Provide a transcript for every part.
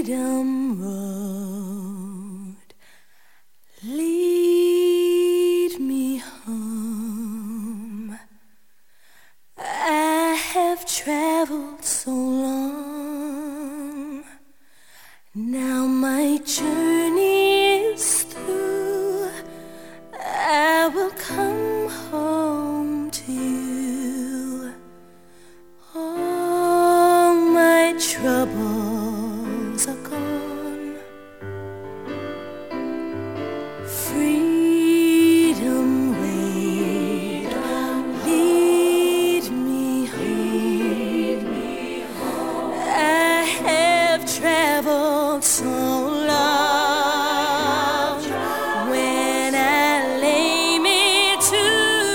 Freedom Road, lead me home. I have traveled so long, now my journey is through. I will come home to you. All my troubles are gone. Freedom way, lead me home. I have traveled so long. When I lay me to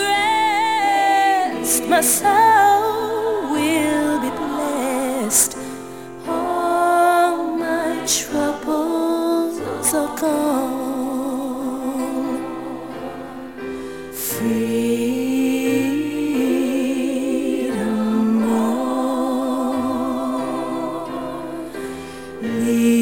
rest, my soul will be blessed. All my troubles are gone. Freedom Road,